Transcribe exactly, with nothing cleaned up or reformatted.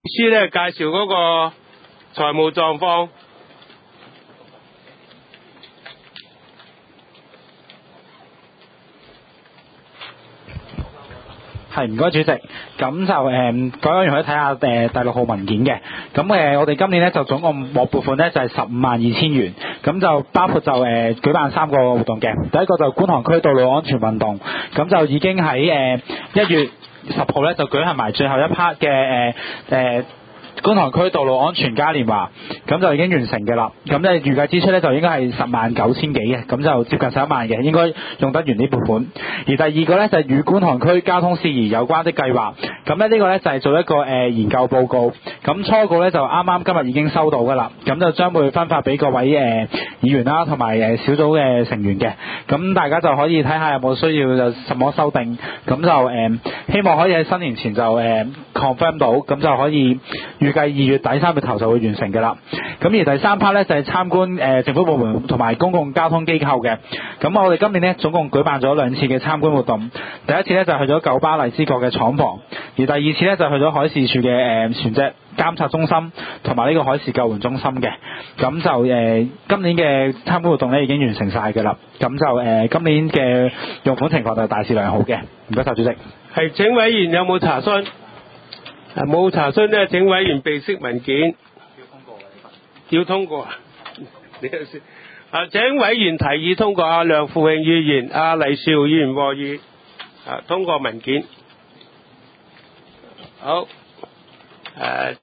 書咧介紹嗰個財務狀況。 係，唔該主席。咁就誒各位可以睇下誒第六號文件嘅。咁誒我哋今年咧就總共獲撥款咧就係十五萬二千元。咁就包括就誒舉辦三個活動嘅。第一個就觀塘區道路安全運動，咁就已經喺誒一月十號咧就舉行埋最後一 part 嘅誒誒觀塘區道路安全嘉年華，咁就已經完成嘅啦。咁咧預計支出咧就應該係十萬九千幾嘅，咁就接近十一萬嘅，應該用得完呢撥款。而第二個咧就係與觀塘區交通事宜有關的計劃，咁咧呢個咧就係做一個誒、呃、研究報告。咁初稿咧就啱啱今日已經收到㗎啦，咁就將會分發俾各位誒、呃、議員啦，同埋誒小組嘅成員嘅。咁大家就可以睇下有冇需要有什麼修訂，咁就誒、呃、希望可以喺新年前就誒、呃、confirm 到，咁就可以預計二月底三月頭就會完成嘅啦。咁而第三 part 咧就係、是、參觀誒、呃、政府部門同埋公共交通機構嘅。咁我哋今年咧總共舉辦咗兩次嘅參觀活動。第一次咧就去咗九巴荔枝角嘅廠房，而第二次咧就去咗海事處嘅誒、呃、船隻監察中心同埋呢個海事救援中心嘅。咁就誒、呃、今年嘅參觀活動咧已經完成晒嘅啦。咁就誒、呃、今年嘅用款情況就大致良好嘅。唔該曬主席。 係，請委員有冇查詢？冇查詢咧，請委員備悉文件。要通過啊？你先。啊，請委員提議通過阿梁富榮議員、阿黎兆議員和議啊通過文件。好，誒、啊。